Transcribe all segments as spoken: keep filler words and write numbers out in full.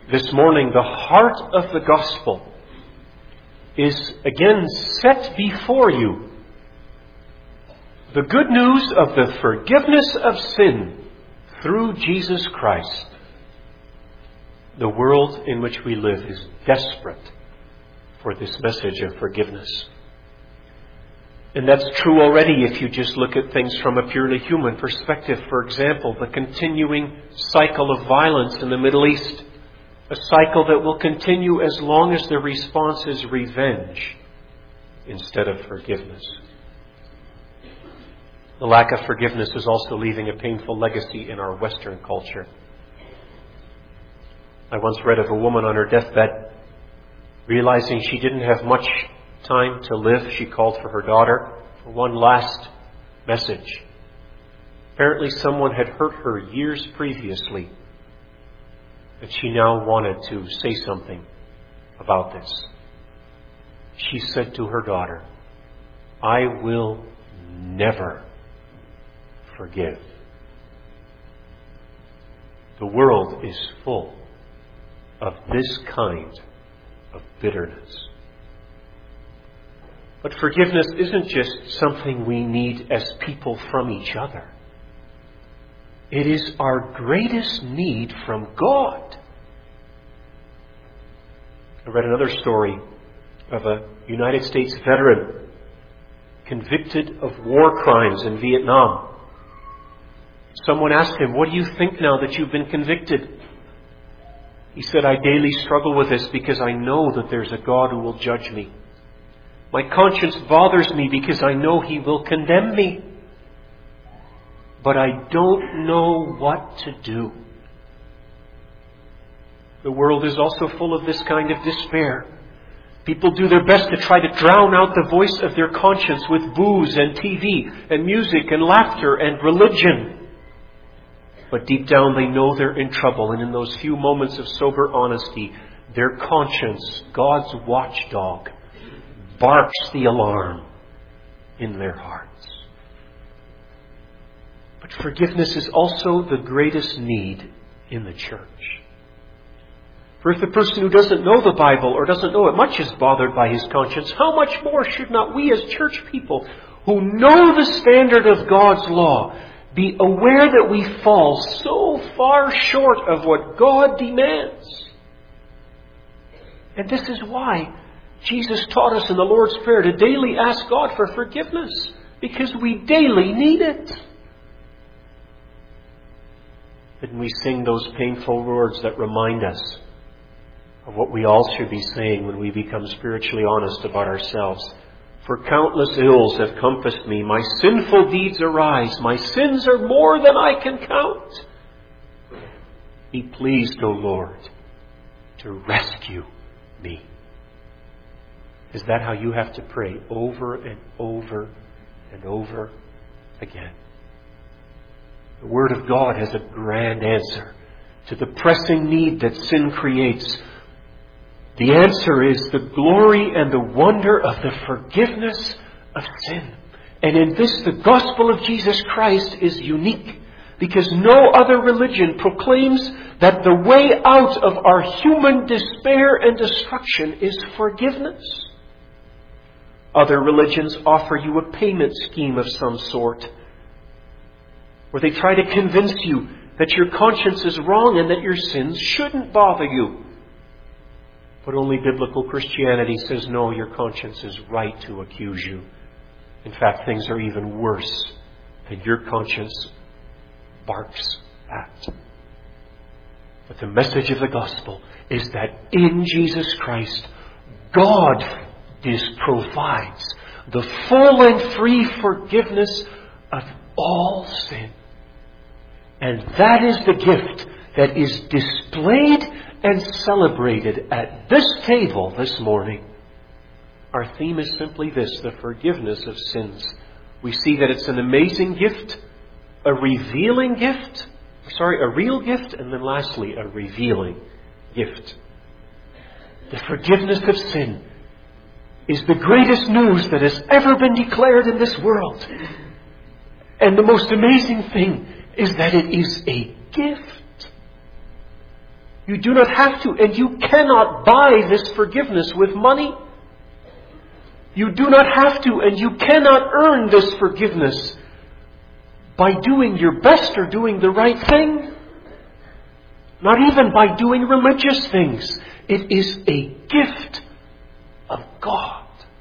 this morning, the heart of the gospel is again set before you. The good news of the forgiveness of sin through Jesus Christ. The world in which we live is desperate for this message of forgiveness. And that's true already if you just look at things from a purely human perspective. For example, the continuing cycle of violence in the Middle East. A cycle that will continue as long as the response is revenge instead of forgiveness. The lack of forgiveness is also leaving a painful legacy in our Western culture. I once read of a woman on her deathbed, realizing she didn't have much time to live. She called for her daughter for one last message. Apparently someone had hurt her years previously, and she now wanted to say something about this. She said to her daughter, "I will never forgive." The world is full of this kind of bitterness. But forgiveness isn't just something we need as people from each other. It is our greatest need from God. I read another story of a United States veteran convicted of war crimes in Vietnam. Someone asked him, "What do you think now that you've been convicted?" He said, "I daily struggle with this because I know that there's a God who will judge me. My conscience bothers me because I know He will condemn me. But I don't know what to do." The world is also full of this kind of despair. People do their best to try to drown out the voice of their conscience with booze and T V and music and laughter and religion. But deep down they know they're in trouble, and in those few moments of sober honesty, their conscience, God's watchdog, barks the alarm in their hearts. But forgiveness is also the greatest need in the church. For if the person who doesn't know the Bible or doesn't know it much is bothered by his conscience, how much more should not we as church people who know the standard of God's law be aware that we fall so far short of what God demands? And this is why Jesus taught us in the Lord's Prayer to daily ask God for forgiveness, because we daily need it. Didn't we sing those painful words that remind us of what we all should be saying when we become spiritually honest about ourselves? "For countless ills have compassed me. My sinful deeds arise. My sins are more than I can count. Be pleased, O Lord, to rescue me." Is that how you have to pray over and over and over again? The Word of God has a grand answer to the pressing need that sin creates. The answer is the glory and the wonder of the forgiveness of sin. And in this, the gospel of Jesus Christ is unique, because no other religion proclaims that the way out of our human despair and destruction is forgiveness. Other religions offer you a payment scheme of some sort, where they try to convince you that your conscience is wrong and that your sins shouldn't bother you. But only biblical Christianity says, no, your conscience is right to accuse you. In fact, things are even worse than your conscience barks at. But the message of the gospel is that in Jesus Christ, God is, provides the full and free forgiveness of all sin. And that is the gift that is displayed and celebrated at this table this morning. Our theme is simply this: the forgiveness of sins. We see that it's an amazing gift, a revealing gift, sorry, a real gift, and then lastly, a revealing gift. The forgiveness of sin is the greatest news that has ever been declared in this world. And the most amazing thing is that it is a gift. You do not have to, and you cannot buy this forgiveness with money. You do not have to, and you cannot earn this forgiveness by doing your best or doing the right thing. Not even by doing religious things. It is a gift of God.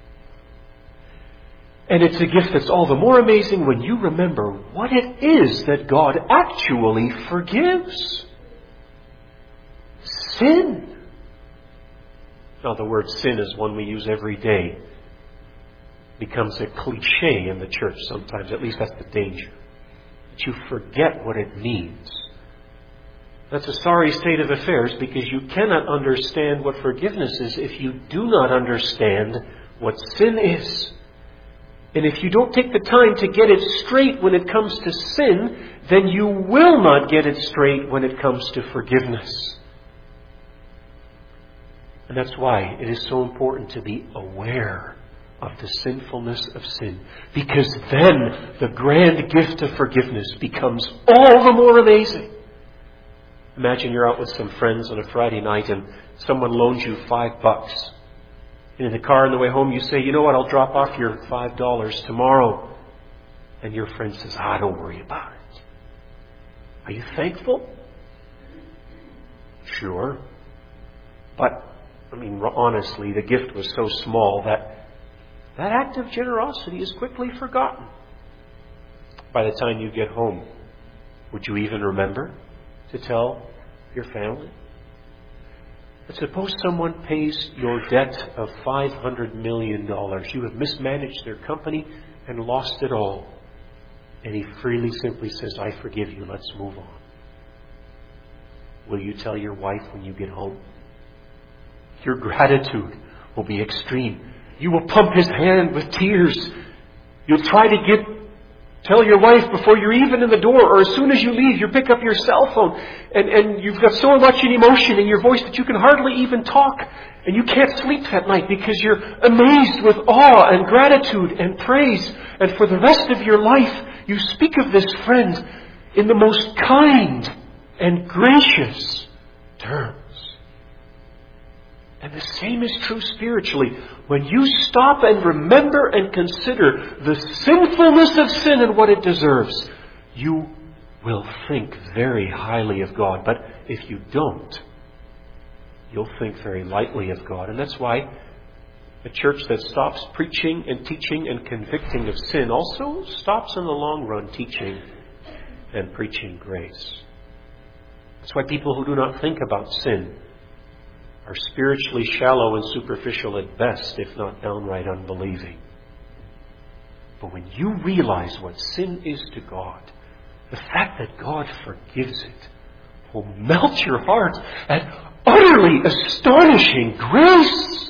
And it's a gift that's all the more amazing when you remember what it is that God actually forgives. Sin. Now, the word sin is one we use every day. It becomes a cliche in the church sometimes. At least that's the danger. That you forget what it means. That's a sorry state of affairs, because you cannot understand what forgiveness is if you do not understand what sin is. And if you don't take the time to get it straight when it comes to sin, then you will not get it straight when it comes to forgiveness. And that's why it is so important to be aware of the sinfulness of sin. Because then the grand gift of forgiveness becomes all the more amazing. Imagine you're out with some friends on a Friday night and someone loans you five bucks. And in the car on the way home you say, you know what, I'll drop off your five dollars tomorrow. And your friend says, ah, don't worry about it. Are you thankful? Sure. But, I mean, honestly, the gift was so small that that act of generosity is quickly forgotten. By the time you get home, would you even remember to tell your family? But suppose someone pays your debt of five hundred million dollars. You have mismanaged their company and lost it all. And he freely simply says, I forgive you, let's move on. Will you tell your wife when you get home? Your gratitude will be extreme. You will pump his hand with tears. You'll try to get Tell your wife before you're even in the door, or as soon as you leave, you pick up your cell phone, and, and you've got so much emotion in your voice that you can hardly even talk, and you can't sleep that night because you're amazed with awe and gratitude and praise. And for the rest of your life, you speak of this friend in the most kind and gracious terms. And the same is true spiritually. When you stop and remember and consider the sinfulness of sin and what it deserves, you will think very highly of God. But if you don't, you'll think very lightly of God. And that's why a church that stops preaching and teaching and convicting of sin also stops in the long run teaching and preaching grace. That's why people who do not think about sin are spiritually shallow and superficial at best, if not downright unbelieving. But when you realize what sin is to God, the fact that God forgives it will melt your heart at utterly astonishing grace.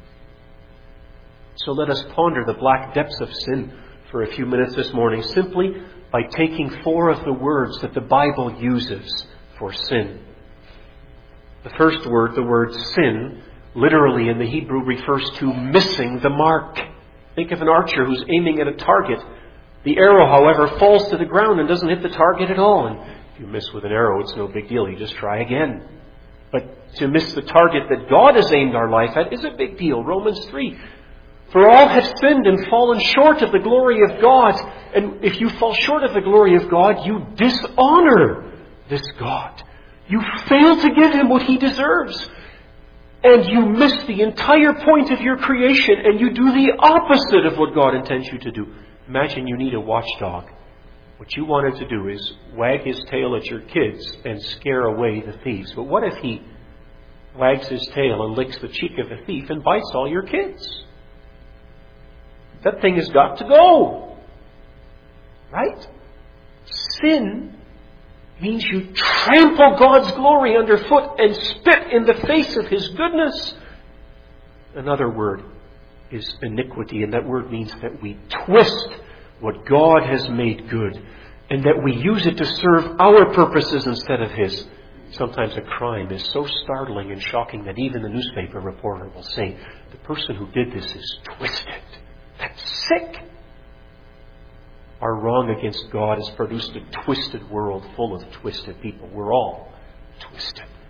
So let us ponder the black depths of sin for a few minutes this morning, simply by taking four of the words that the Bible uses for sin. The first word, the word sin, literally in the Hebrew refers to missing the mark. Think of an archer who's aiming at a target. The arrow, however, falls to the ground and doesn't hit the target at all. And if you miss with an arrow, it's no big deal. You just try again. But to miss the target that God has aimed our life at is a big deal. Romans three. For all have sinned and fallen short of the glory of God. And if you fall short of the glory of God, you dishonor this God. You fail to give Him what He deserves. And you miss the entire point of your creation, and you do the opposite of what God intends you to do. Imagine you need a watchdog. What you wanted to do is wag his tail at your kids and scare away the thieves. But what if he wags his tail and licks the cheek of the thief and bites all your kids? That thing has got to go. Right? Sin means you trample God's glory underfoot and spit in the face of His goodness. Another word is iniquity, and that word means that we twist what God has made good and that we use it to serve our purposes instead of His. Sometimes a crime is so startling and shocking that even the newspaper reporter will say, the person who did this is twisted. That's sick. Our wrong against God has produced a twisted world full of twisted people. We're all twisted.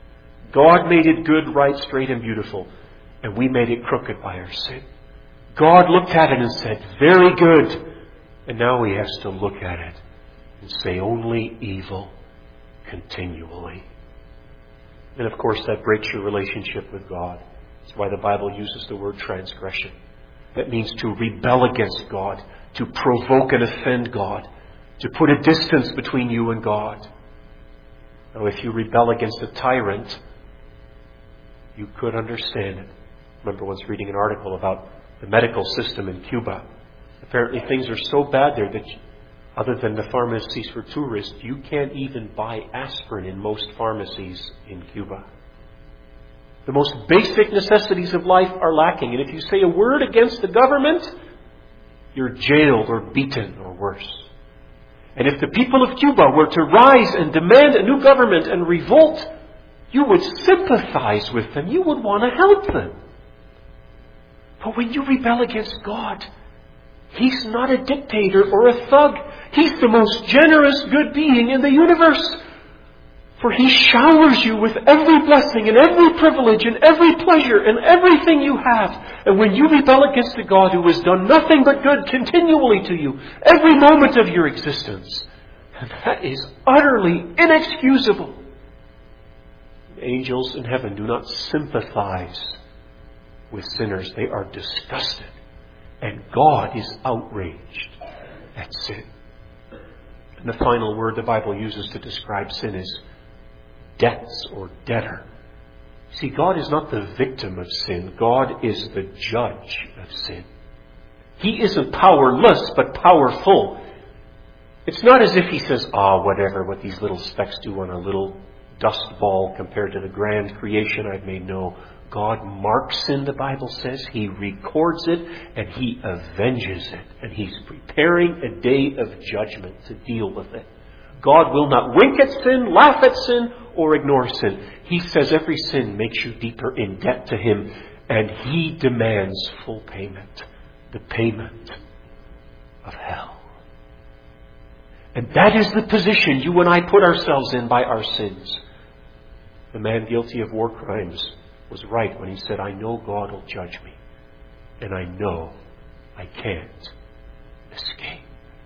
God made it good, right, straight, and beautiful. And we made it crooked by our sin. God looked at it and said, very good. And now He has to look at it and say only evil continually. And of course that breaks your relationship with God. That's why the Bible uses the word transgression. That means to rebel against God, to provoke and offend God, to put a distance between you and God. Now if you rebel against a tyrant, you could understand it. I remember once reading an article about the medical system in Cuba. Apparently things are so bad there that other than the pharmacies for tourists, you can't even buy aspirin in most pharmacies in Cuba. The most basic necessities of life are lacking. And if you say a word against the government, you're jailed or beaten or worse. And if the people of Cuba were to rise and demand a new government and revolt, you would sympathize with them. You would want to help them. But when you rebel against God, He's not a dictator or a thug. He's the most generous good being in the universe. For He showers you with every blessing and every privilege and every pleasure and everything you have. And when you rebel against the God who has done nothing but good continually to you, every moment of your existence, and that is utterly inexcusable. Angels in heaven do not sympathize with sinners. They are disgusted. And God is outraged at sin. And the final word the Bible uses to describe sin is debts or debtor. See, God is not the victim of sin. God is the judge of sin. He isn't powerless, but powerful. It's not as if He says, ah, whatever, what these little specks do on a little dust ball compared to the grand creation I've made. No. God marks sin, the Bible says. He records it and He avenges it. And He's preparing a day of judgment to deal with it. God will not wink at sin, laugh at sin, or ignore sin. He says every sin makes you deeper in debt to Him, and He demands full payment. The payment of hell. And that is the position you and I put ourselves in by our sins. The man guilty of war crimes was right when he said, I know God will judge me, and I know I can't escape.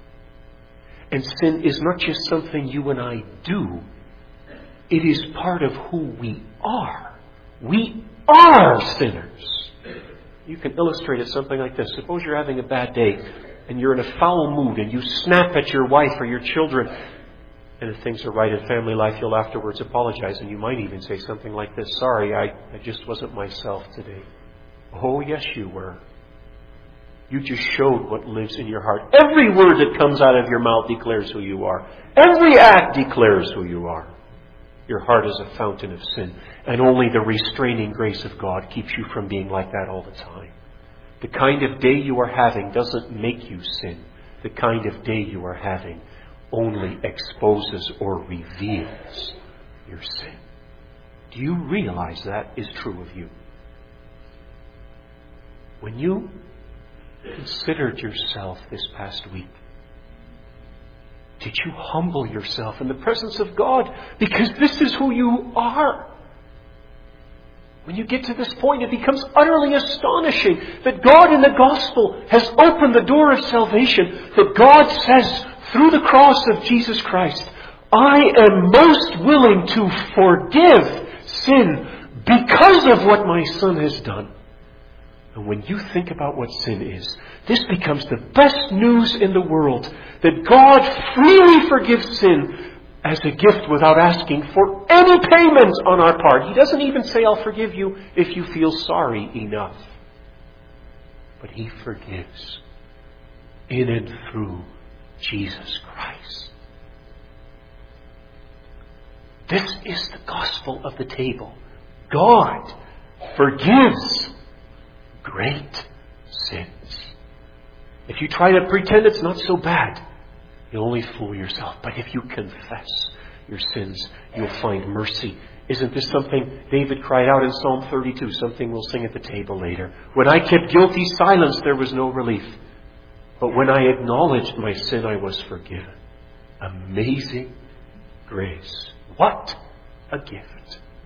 And sin is not just something you and I do. It is part of who we are. We are sinners. You can illustrate it something like this. Suppose you're having a bad day and you're in a foul mood and you snap at your wife or your children. And if things are right in family life, you'll afterwards apologize. And you might even say something like this. Sorry, I, I just wasn't myself today. Oh, yes, you were. You just showed what lives in your heart. Every word that comes out of your mouth declares who you are. Every act declares who you are. Your heart is a fountain of sin. And only the restraining grace of God keeps you from being like that all the time. The kind of day you are having doesn't make you sin. The kind of day you are having only exposes or reveals your sin. Do you realize that is true of you? When you considered yourself this past week, did you humble yourself in the presence of God? Because this is who you are. When you get to this point, it becomes utterly astonishing that God in the gospel has opened the door of salvation. That God says through the cross of Jesus Christ, I am most willing to forgive sin because of what my Son has done. And when you think about what sin is, this becomes the best news in the world. That God freely forgives sin as a gift without asking for any payment on our part. He doesn't even say, I'll forgive you if you feel sorry enough. But He forgives in and through Jesus Christ. This is the gospel of the table. God forgives great sins. If you try to pretend it's not so bad, you'll only fool yourself. But if you confess your sins, you'll find mercy. Isn't this something David cried out in Psalm thirty-two? Something we'll sing at the table later. When I kept guilty silence, there was no relief. But when I acknowledged my sin, I was forgiven. Amazing grace. What a gift.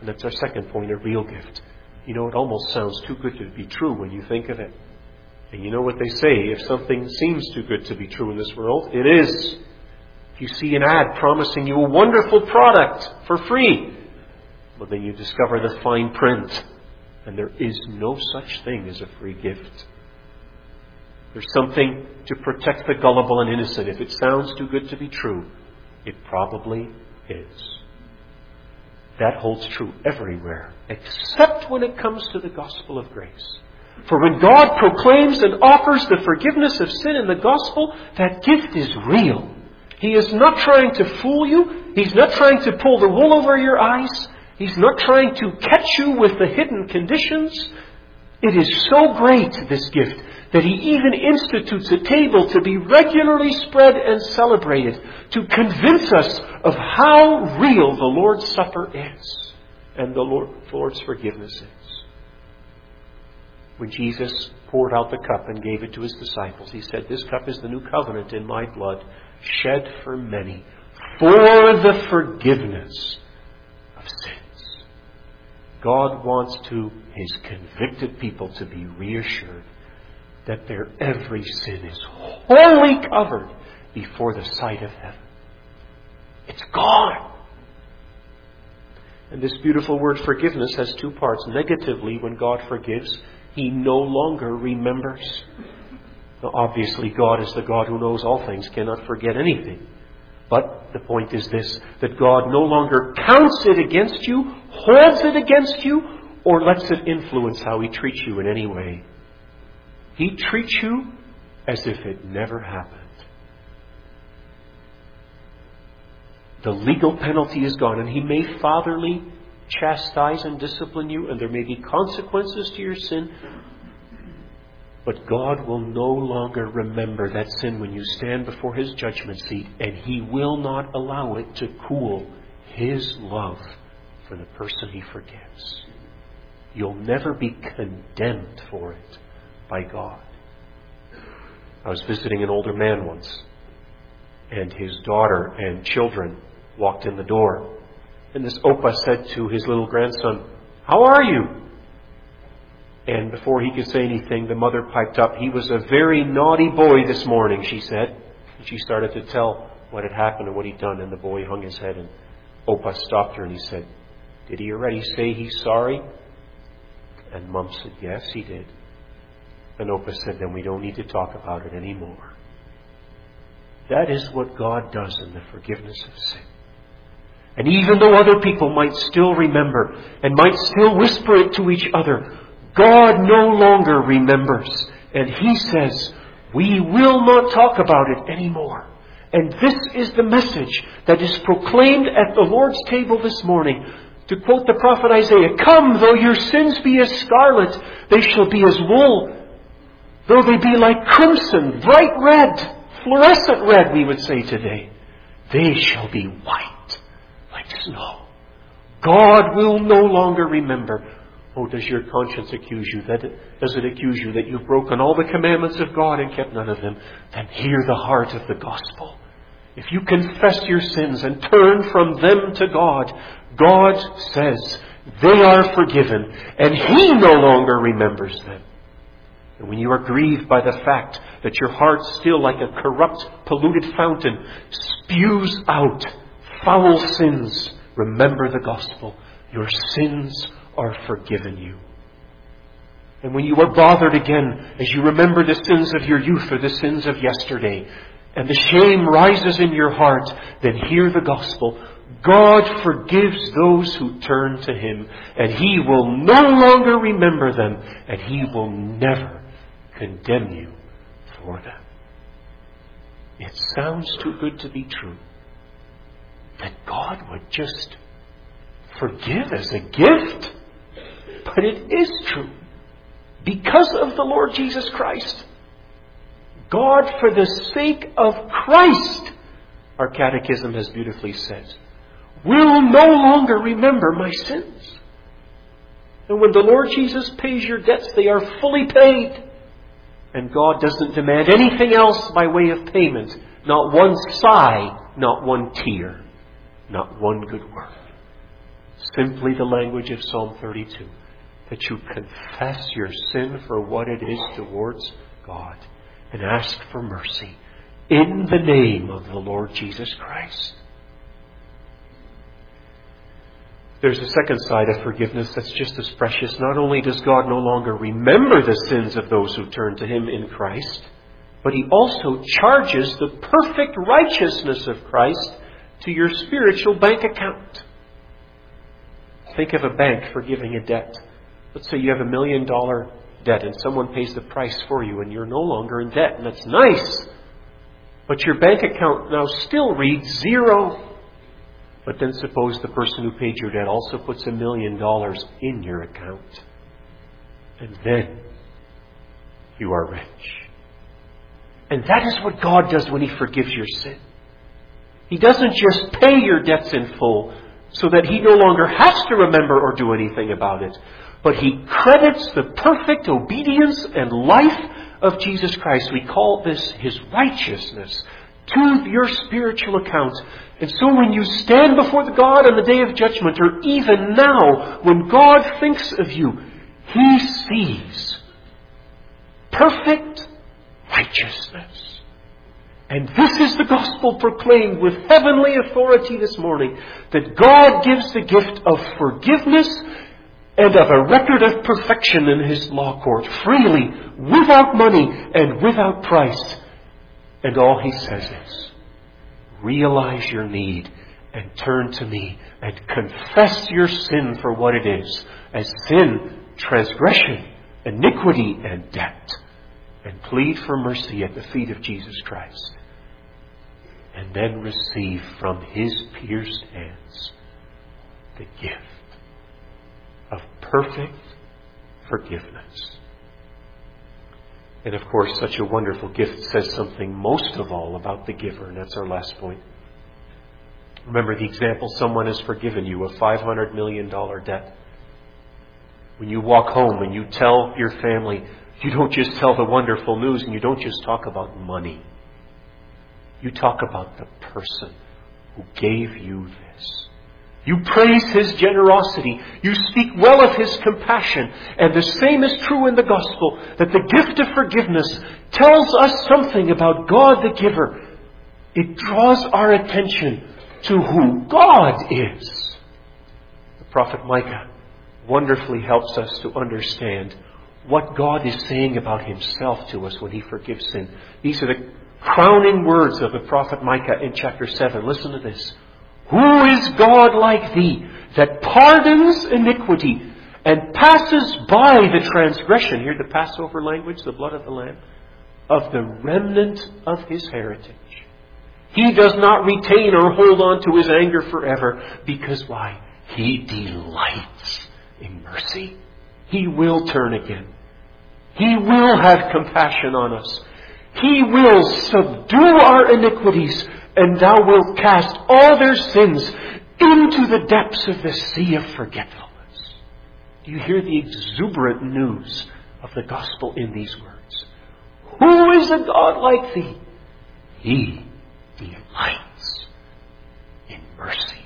And that's our second point, a real gift. You know, it almost sounds too good to be true when you think of it. And you know what they say, if something seems too good to be true in this world, it is. If you see an ad promising you a wonderful product for free, well, then you discover the fine print. And there is no such thing as a free gift. There's something to protect the gullible and innocent. If it sounds too good to be true, it probably is. That holds true everywhere, except when it comes to the gospel of grace. For when God proclaims and offers the forgiveness of sin in the gospel, that gift is real. He is not trying to fool you. He's not trying to pull the wool over your eyes. He's not trying to catch you with the hidden conditions. It is so great, this gift, that He even institutes a table to be regularly spread and celebrated to convince us of how real the Lord's Supper is and the Lord's forgiveness is. When Jesus poured out the cup and gave it to His disciples, He said, "This cup is the new covenant in my blood, shed for many, for the forgiveness of sins." God wants to His convicted people to be reassured that their every sin is wholly covered before the sight of heaven. It's gone. And this beautiful word forgiveness has two parts. Negatively, when God forgives, He no longer remembers. Now, obviously, God is the God who knows all things, cannot forget anything. But the point is this, that God no longer counts it against you, holds it against you, or lets it influence how He treats you in any way. He treats you as if it never happened. The legal penalty is gone, and He may fatherly chastise and discipline you, and there may be consequences to your sin. But God will no longer remember that sin when you stand before His judgment seat, and He will not allow it to cool His love for the person He forgives. You'll never be condemned for it by God. I was visiting an older man once, and his daughter and children walked in the door. And this Opa said to his little grandson, "How are you?" And before he could say anything, the mother piped up, "He was a very naughty boy this morning," she said. And she started to tell what had happened and what he'd done, and the boy hung his head, and Opa stopped her and he said, "Did he already say he's sorry?" And Mum said, "Yes, he did." And Opa said, "Then we don't need to talk about it anymore." That is what God does in the forgiveness of sin. And even though other people might still remember and might still whisper it to each other, God no longer remembers. And He says, we will not talk about it anymore. And this is the message that is proclaimed at the Lord's table this morning. To quote the prophet Isaiah, "Come, though your sins be as scarlet, they shall be as wool. Though they be like crimson, bright red, fluorescent red, we would say today, they shall be white like snow." God will no longer remember. Oh, does your conscience accuse you? That does it accuse you that you've broken all the commandments of God and kept none of them? Then hear the heart of the gospel. If you confess your sins and turn from them to God, God says they are forgiven, and He no longer remembers them. And when you are grieved by the fact that your heart, still like a corrupt, polluted fountain, spews out foul sins, remember the gospel. Your sins are forgiven you. And when you are bothered again, as you remember the sins of your youth or the sins of yesterday, and the shame rises in your heart, then hear the gospel. God forgives those who turn to Him, and He will no longer remember them, and He will never condemn you for them. It sounds too good to be true that God would just forgive as a gift. But it is true. Because of the Lord Jesus Christ. God, for the sake of Christ, our catechism has beautifully said, will no longer remember my sins. And when the Lord Jesus pays your debts, they are fully paid. And God doesn't demand anything else by way of payment. Not one sigh, not one tear, not one good word. simply the language of Psalm thirty-two, that you confess your sin for what it is towards God and ask for mercy in the name of the Lord Jesus Christ. There's a second side of forgiveness that's just as precious. Not only does God no longer remember the sins of those who turn to Him in Christ, but He also charges the perfect righteousness of Christ to your spiritual bank account. Think of a bank forgiving a debt. Let's say you have a million dollar debt and someone pays the price for you and you're no longer in debt. And that's nice. But your bank account now still reads zero. But then suppose the person who paid your debt also puts a million dollars in your account. And then you are rich. And that is what God does when He forgives your sin. He doesn't just pay your debts in full so that He no longer has to remember or do anything about it. But He credits the perfect obedience and life of Jesus Christ. We call this His righteousness to your spiritual account. And so when you stand before the God on the day of judgment, or even now, when God thinks of you, He sees perfect righteousness. And this is the gospel proclaimed with heavenly authority this morning, that God gives the gift of forgiveness and of a record of perfection in His law court, freely, without money and without price. And all He says is, realize your need and turn to me and confess your sin for what it is, as sin, transgression, iniquity, and debt. And plead for mercy at the feet of Jesus Christ. And then receive from His pierced hands the gift of perfect forgiveness. And of course, such a wonderful gift says something most of all about the giver, and that's our last point. Remember the example, someone has forgiven you a five hundred million dollars debt. When you walk home and you tell your family, you don't just tell the wonderful news and you don't just talk about money. You talk about the person who gave you this. You praise His generosity. You speak well of His compassion. And the same is true in the gospel, that the gift of forgiveness tells us something about God the giver. It draws our attention to who God is. The prophet Micah wonderfully helps us to understand what God is saying about Himself to us when He forgives sin. These are the crowning words of the prophet Micah in chapter seven. Listen to this. Who is God like thee, that pardons iniquity and passes by the transgression, hear the Passover language, the blood of the Lamb, of the remnant of His heritage? He does not retain or hold on to His anger forever, because why? He delights in mercy. He will turn again. He will have compassion on us. He will subdue our iniquities, and thou wilt cast all their sins into the depths of the sea of forgetfulness. Do you hear the exuberant news of the gospel in these words? Who is a God like thee? He delights in mercy.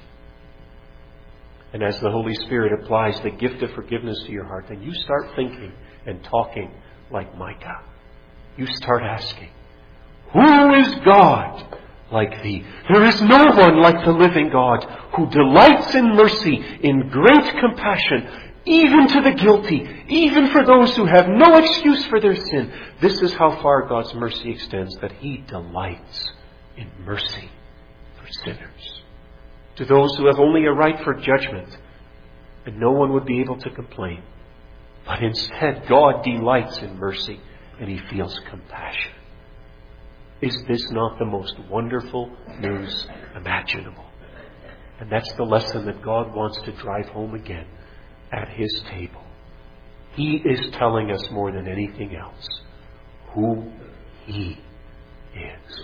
And as the Holy Spirit applies the gift of forgiveness to your heart, then you start thinking and talking like Micah. You start asking, who is God like thee? There is no one like the living God, who delights in mercy, in great compassion, even to the guilty, even for those who have no excuse for their sin. This is how far God's mercy extends, that He delights in mercy for sinners. To those who have only a right for judgment, and no one would be able to complain. But instead, God delights in mercy, and He feels compassion. Is this not the most wonderful news imaginable? And that's the lesson that God wants to drive home again at His table. He is telling us more than anything else who He is.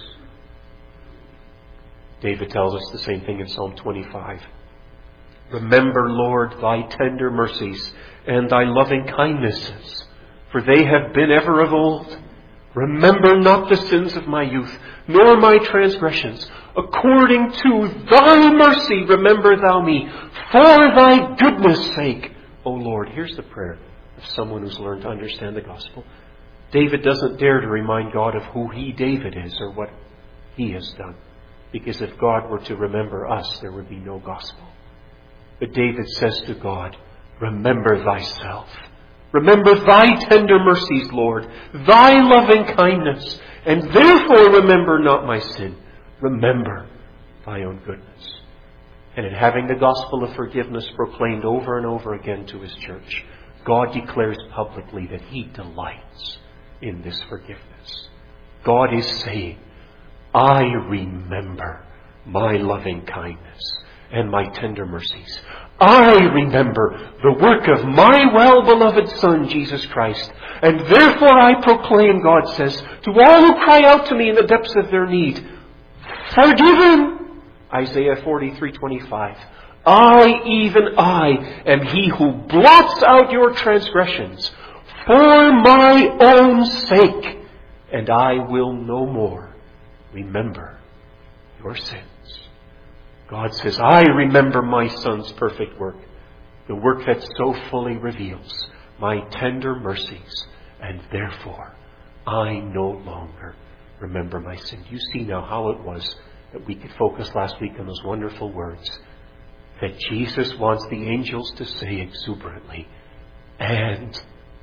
David tells us the same thing in Psalm twenty-five. Remember, Lord, thy tender mercies and thy loving kindnesses, for they have been ever of old. Remember not the sins of my youth, nor my transgressions. According to thy mercy, remember thou me, for thy goodness' sake, O Lord. Here's the prayer of someone who's learned to understand the gospel. David doesn't dare to remind God of who he, David, is or what he has done. Because if God were to remember us, there would be no gospel. But David says to God, remember thyself. Remember thy tender mercies, Lord, thy loving kindness, and therefore remember not my sin. Remember thy own goodness. And in having the gospel of forgiveness proclaimed over and over again to his church, God declares publicly that he delights in this forgiveness. God is saying, I remember my loving kindness and my tender mercies. I remember the work of my well-beloved Son, Jesus Christ. And therefore I proclaim, God says, to all who cry out to me in the depths of their need, forgiven! Isaiah forty-three twenty-five. I, even I, am he who blots out your transgressions for my own sake, and I will no more remember your sins. God says, I remember my Son's perfect work, the work that so fully reveals my tender mercies, and therefore I no longer remember my sin. You see now how it was that we could focus last week on those wonderful words that Jesus wants the angels to say exuberantly, and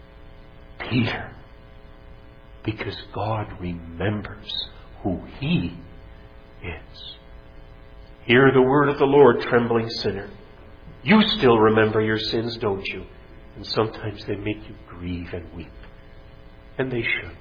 Peter, because God remembers who he is. Hear the word of the Lord, trembling sinner. You still remember your sins, don't you? And sometimes they make you grieve and weep. And they should.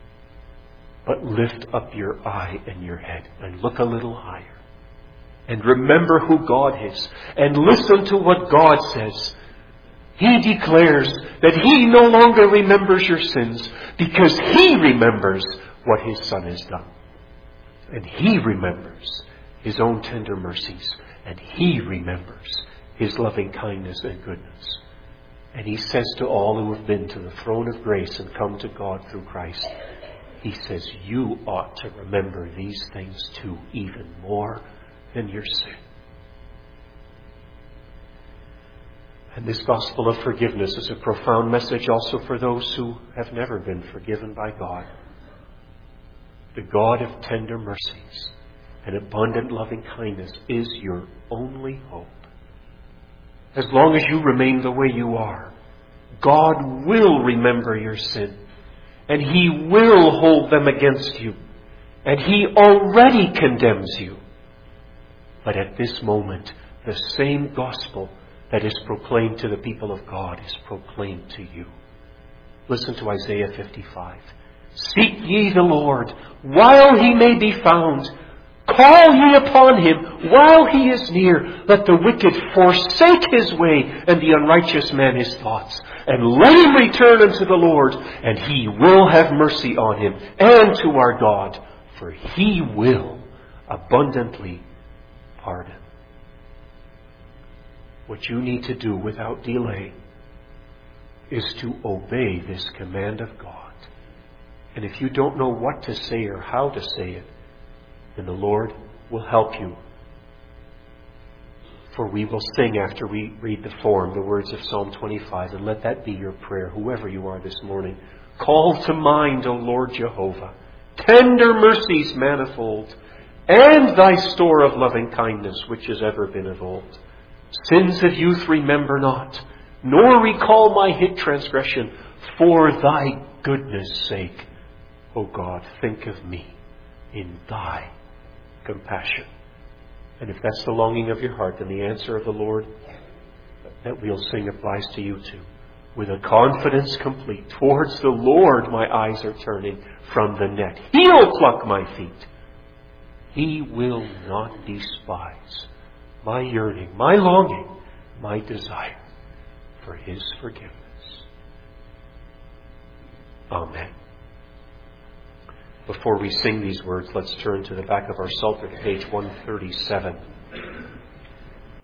But lift up your eye and your head and look a little higher. And remember who God is. And listen to what God says. He declares that he no longer remembers your sins because he remembers what his Son has done. And he remembers his own tender mercies. And he remembers his loving kindness and goodness. And he says to all who have been to the throne of grace and come to God through Christ, he says, you ought to remember these things too, even more than your sin. And this gospel of forgiveness is a profound message also for those who have never been forgiven by God. The God of tender mercies and abundant loving kindness is your only hope. As long as you remain the way you are, God will remember your sin, and he will hold them against you, and he already condemns you. But at this moment, the same gospel that is proclaimed to the people of God is proclaimed to you. Listen to Isaiah fifty-five. Seek ye the Lord while he may be found. Call ye upon him while he is near. Let the wicked forsake his way, and the unrighteous man his thoughts. And let him return unto the Lord, and he will have mercy on him, and to our God, for he will abundantly pardon. What you need to do without delay is to obey this command of God. And if you don't know what to say or how to say it, then the Lord will help you. For we will sing after we read the form, the words of Psalm twenty-five, and let that be your prayer, whoever you are this morning. Call to mind, O Lord Jehovah, tender mercies manifold, and thy store of loving kindness, which has ever been of old. Sins of youth remember not, nor recall my hid transgression. For thy goodness' sake, O God, think of me in thy compassion. And if that's the longing of your heart, then the answer of the Lord that we'll sing applies to you too. With a confidence complete, towards the Lord my eyes are turning from the net. He'll pluck my feet. He will not despise my yearning, my longing, my desire for his forgiveness. Amen. Before we sing these words, let's turn to the back of our Psalter to page one thirty-seven.